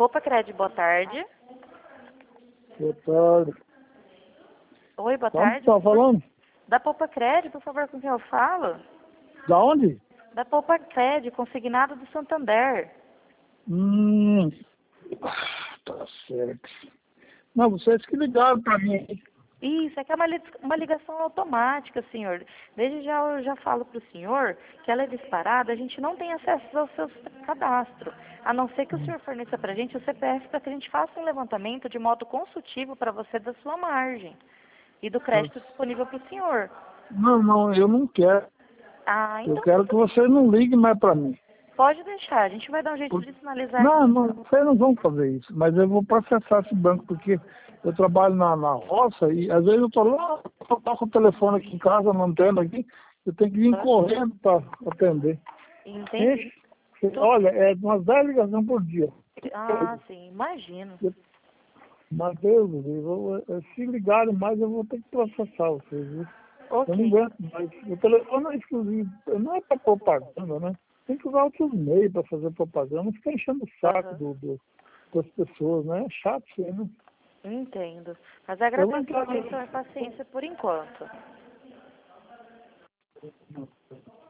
Poupa Cred, boa tarde. Boa tarde. Oi, boa Da onde tarde. você tá falando? Da Poupa Cred, por favor, com quem eu falo? Da onde? Da Poupa Cred, consignado do Santander. Tá certo. Não, vocês que ligaram pra mim. Isso, é que é uma ligação automática, senhor. Desde já eu já falo para o senhor que ela é disparada, a gente não tem acesso ao seu cadastro, a não ser que o senhor forneça para a gente o CPF para que a gente faça um levantamento de modo consultivo para você da sua margem e do crédito disponível para o senhor. Não, eu não quero. Ah, Eu então quero que vocês não liguem mais pra mim. pode deixar, a gente vai dar um jeito de sinalizar aqui. Não, vocês não vão fazer isso. Mas eu vou processar esse banco, porque eu trabalho na roça e às vezes eu tô lá, eu tô com o telefone aqui em casa, não tendo aqui, eu tenho que vir correndo para atender. Entendi. Olha, é umas 10 ligações por dia. Ah, sim, imagino. Mas Deus, se ligarem mais, eu vou ter que processar vocês, viu? Eu não Ok. aguento mais. O telefone é exclusivo, não é para propaganda, né? Tem que usar outros meios para fazer propaganda, não fica enchendo o saco das pessoas, né? É chato isso aí, né? Entendo. Mas agradeço a atenção e paciência por enquanto.